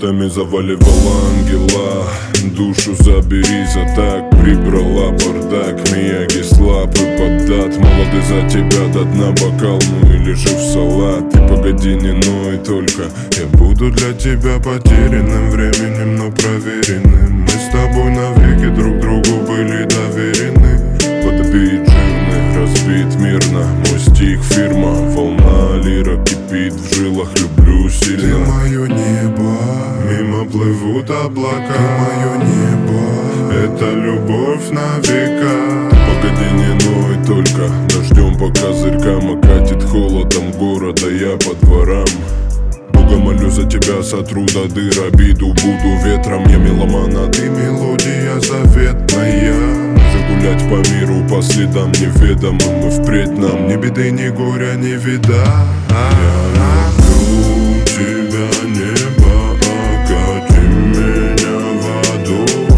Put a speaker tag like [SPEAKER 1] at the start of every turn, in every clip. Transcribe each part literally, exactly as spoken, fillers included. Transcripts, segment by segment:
[SPEAKER 1] Заботами заваливала ангела. Душу забери за так, прибрала бардак. Мияги слаб и поддат. Молоды за тебя до дна бокал, ну или же в салат. Ты погоди, не ной только. Я буду для тебя потерянным временем, но проверенным. Мы с тобой навеки друг другу были доверены. Подбит жирный, разбит мирно. Мой стих фирма, волна лира кипит в жилах. Люблю сильно.
[SPEAKER 2] Ты мое небо,
[SPEAKER 1] мимо плывут облака.
[SPEAKER 2] ты мое небо,
[SPEAKER 1] это любовь на века. Погоди, не ной только. Дождем по козырькам окатит холодом города я по дворам. Бога молю за тебя, сотру до дыр обиду. Буду ветром, я меломан, а ты мелодия заветная. Загулять по миру по следам неведомым. И впредь нам ни беды, ни горя, ни вида. Я люблю тебя, небо, окати меня водой.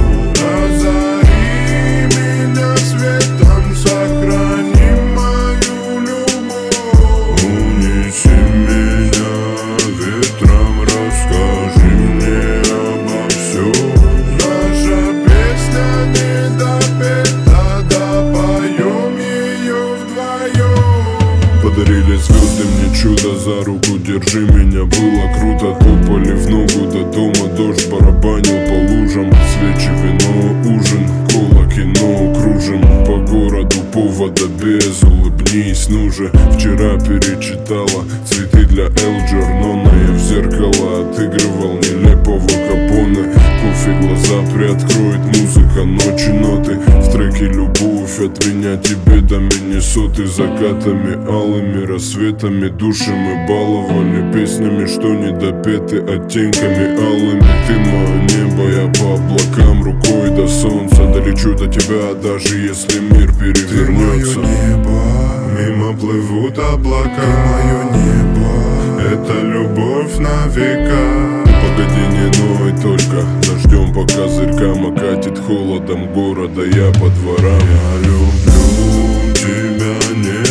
[SPEAKER 1] Озари меня светом, сохрани мою любовь. Унеси меня ветром, расскажи мне обо всем. Наша песня не допета, допоем ее вдвоем. Подарили звезды мне чудо, за руку держи меня. Было круто, топали в ногу до дома. Дождь барабанил по лужам. Свечи, вино, ужин, кола, кино. Кружим по городу, повода без. Улыбнись, ну же. Вчера перечитала цветы для Элджернона. Я в зеркало отыгрывал нелепого Капоне. Кофе глаза приоткроет, музыка, ночи, ноты. В треке любовь от меня тебе до Миннесоты. Закатами алыми, рассветами души мы баловали. Песнями, что не допеты, оттенками алыми. Ты мое небо, я по облакам, рукой до солнца. Долечу до тебя, даже если мир перевернется.
[SPEAKER 2] ты мое небо,
[SPEAKER 1] мимо плывут облака.
[SPEAKER 2] ты мое небо,
[SPEAKER 1] это любовь на века. Погоди, не ной только. Дождем по козырькам окатит холодом города я по дворам. Я люблю тебя, не